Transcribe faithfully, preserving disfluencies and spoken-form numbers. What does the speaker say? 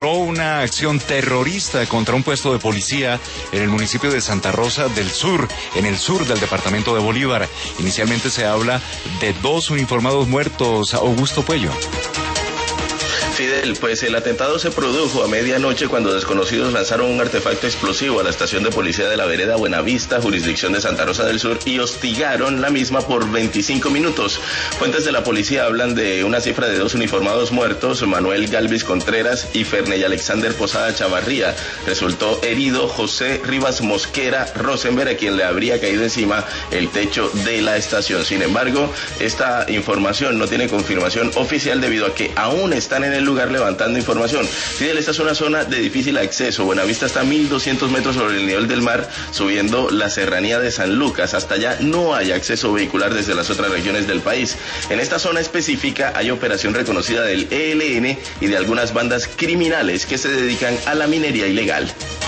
Una acción terrorista contra un puesto de policía en el municipio de Santa Rosa del Sur, en el sur del departamento de Bolívar. Inicialmente se habla de dos uniformados muertos. Augusto Puello. Fidel, pues el atentado se produjo a medianoche cuando desconocidos lanzaron un artefacto explosivo a la estación de policía de la vereda Buenavista, jurisdicción de Santa Rosa del Sur, y hostigaron la misma por veinticinco minutos. Fuentes de la policía hablan de una cifra de dos uniformados muertos, Manuel Galvis Contreras y Ferney Alexander Posada Chavarría. Resultó herido José Rivas Mosquera Rosenberg, a quien le habría caído encima el techo de la estación. Sin embargo, esta información no tiene confirmación oficial debido a que aún están en el lugar levantando información. Fidel, esta es una zona de difícil acceso. Buenavista está a mil doscientos metros sobre el nivel del mar, subiendo la serranía de San Lucas. Hasta allá no hay acceso vehicular desde las otras regiones del país. En esta zona específica hay operación reconocida del E L N y de algunas bandas criminales que se dedican a la minería ilegal.